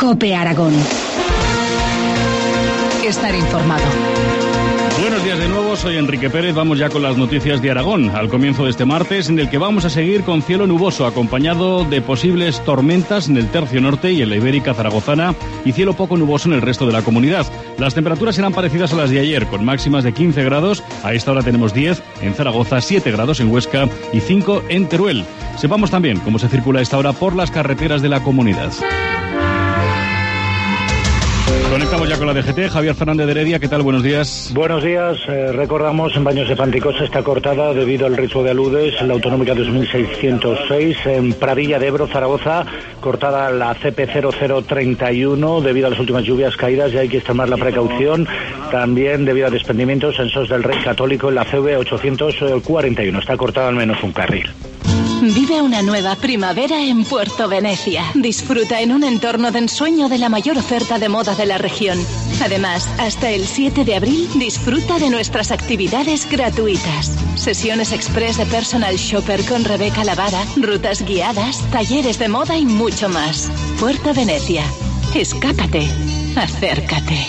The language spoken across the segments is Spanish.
COPE Aragón. Estar informado. Buenos días de nuevo, soy Enrique Pérez, vamos ya con las noticias de Aragón, al comienzo de este martes, en el que vamos a seguir con cielo nuboso, acompañado de posibles tormentas en el tercio norte y en la Ibérica zaragozana, y cielo poco nuboso en el resto de la comunidad. Las temperaturas serán parecidas a las de ayer, con máximas de 15 grados, a esta hora tenemos 10 en Zaragoza, 7 grados en Huesca y 5 en Teruel. Sepamos también cómo se circula a esta hora por las carreteras de la comunidad. Conectamos ya con la DGT. Javier Fernández de Heredia, ¿qué tal? Buenos días. Buenos días. Recordamos, en Baños de Panticosa está cortada debido al riesgo de aludes en la autonómica 2606, en Pradilla de Ebro, Zaragoza, cortada la CP 0031 debido a las últimas lluvias caídas y hay que extremar la precaución. También debido a desprendimientos en Sos del Rey Católico en la CV 841. Está cortada al menos un carril. Vive una nueva primavera en Puerto Venecia. Disfruta en un entorno de ensueño de la mayor oferta de moda de la región. Además, hasta el 7 de abril, disfruta de nuestras actividades gratuitas. Sesiones express de personal shopper con Rebeca Lavara, rutas guiadas, talleres de moda y mucho más. Puerto Venecia. Escápate. Acércate.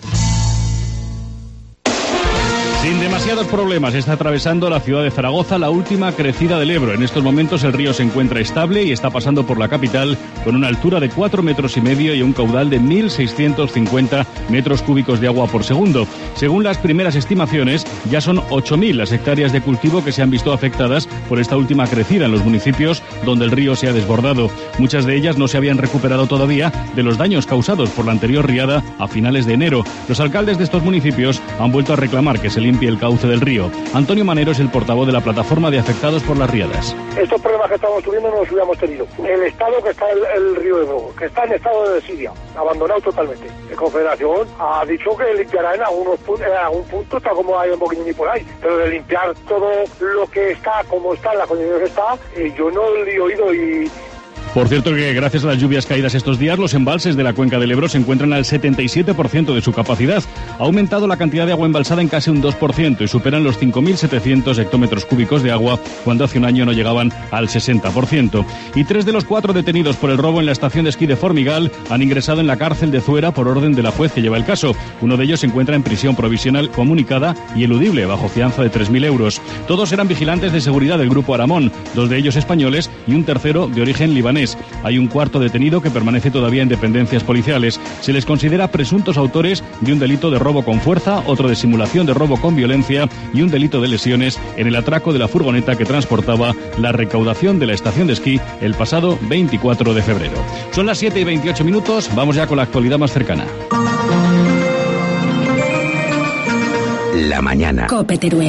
Sin demasiados problemas está atravesando la ciudad de Zaragoza la última crecida del Ebro. En estos momentos el río se encuentra estable y está pasando por la capital con una altura de 4,5 metros y un caudal de 1.650 metros cúbicos de agua por segundo. Según las primeras estimaciones, ya son 8.000 las hectáreas de cultivo que se han visto afectadas por esta última crecida en los municipios donde el río se ha desbordado. Muchas de ellas no se habían recuperado todavía de los daños causados por la anterior riada a finales de enero. Los alcaldes de estos municipios han vuelto a reclamar que se limpie el cauce del río. Antonio Manero es el portavoz de la plataforma de afectados por las riadas. Estos problemas que estamos teniendo no los hubiéramos tenido. El estado que está el río Ebro, que está en estado de desidia, abandonado totalmente. La Confederación ha dicho que limpiará en algún punto, está como hay un poquitini por ahí, pero de limpiar todo lo que está, como está, en la condición que está, yo no lo he oído y... Por cierto que gracias a las lluvias caídas estos días, los embalses de la cuenca del Ebro se encuentran al 77% de su capacidad. Ha aumentado la cantidad de agua embalsada en casi un 2% y superan los 5.700 hectómetros cúbicos de agua, cuando hace un año no llegaban al 60%. Y 3 de los 4 detenidos por el robo en la estación de esquí de Formigal han ingresado en la cárcel de Zuera por orden de la juez que lleva el caso. Uno de ellos se encuentra en prisión provisional comunicada y eludible, bajo fianza de 3.000 euros. Todos eran vigilantes de seguridad del Grupo Aramón, 2 de ellos españoles y un tercero de origen libanés. Hay un cuarto detenido que permanece todavía en dependencias policiales. Se les considera presuntos autores de un delito de robo con fuerza, otro de simulación de robo con violencia y un delito de lesiones en el atraco de la furgoneta que transportaba la recaudación de la estación de esquí el pasado 24 de febrero. Son las 7:28, vamos ya con la actualidad más cercana. La mañana. COPE Teruel.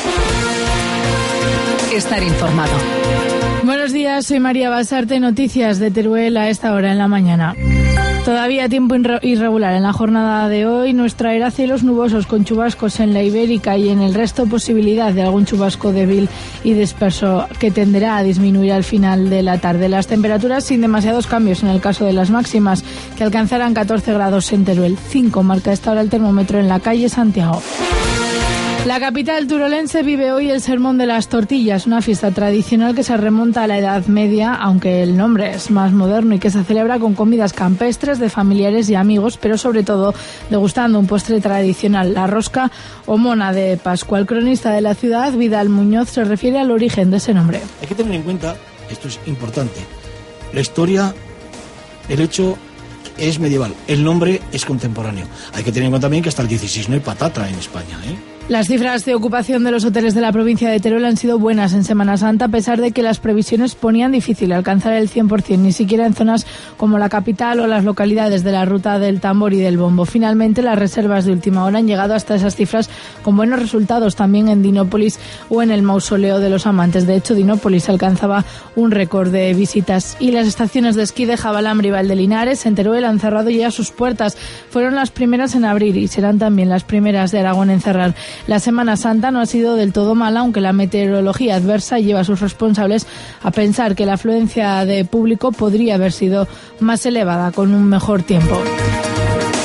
Estar informado. Buenos días, soy María Basarte, noticias de Teruel a esta hora en la mañana. Todavía tiempo irregular en la jornada de hoy nos traerá cielos nubosos con chubascos en la Ibérica y en el resto posibilidad de algún chubasco débil y disperso que tenderá a disminuir al final de la tarde. Las temperaturas sin demasiados cambios en el caso de las máximas, que alcanzarán 14 grados en Teruel. 5 marca esta hora el termómetro en la calle Santiago. La capital turolense vive hoy el Sermón de las Tortillas, una fiesta tradicional que se remonta a la Edad Media, aunque el nombre es más moderno, y que se celebra con comidas campestres de familiares y amigos, pero sobre todo degustando un postre tradicional, la rosca o mona de Pascua. El cronista de la ciudad, Vidal Muñoz, se refiere al origen de ese nombre. Hay que tener en cuenta, esto es importante, la historia, el hecho es medieval, el nombre es contemporáneo. Hay que tener en cuenta también que hasta el 16 no hay patata en España, Las cifras de ocupación de los hoteles de la provincia de Teruel han sido buenas en Semana Santa, a pesar de que las previsiones ponían difícil alcanzar el 100%, ni siquiera en zonas como la capital o las localidades de la Ruta del Tambor y del Bombo. Finalmente, las reservas de última hora han llegado hasta esas cifras con buenos resultados también en Dinópolis o en el Mausoleo de los Amantes. De hecho, Dinópolis alcanzaba un récord de visitas. Y las estaciones de esquí de Jabalambre y Valdelinares en Teruel han cerrado ya sus puertas. Fueron las primeras en abrir y serán también las primeras de Aragón en cerrar. La Semana Santa no ha sido del todo mala, aunque la meteorología adversa lleva a sus responsables a pensar que la afluencia de público podría haber sido más elevada con un mejor tiempo.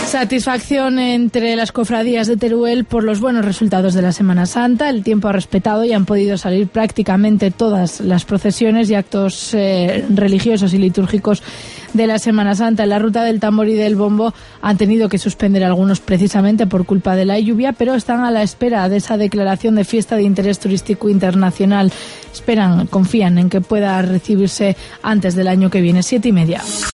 Satisfacción entre las cofradías de Teruel por los buenos resultados de la Semana Santa. El tiempo ha respetado y han podido salir prácticamente todas las procesiones y actos religiosos y litúrgicos de la Semana Santa. En la ruta del tambor y del bombo han tenido que suspender algunos precisamente por culpa de la lluvia, pero están a la espera de esa declaración de fiesta de interés turístico internacional. Confían en que pueda recibirse antes del año que viene. 7:30.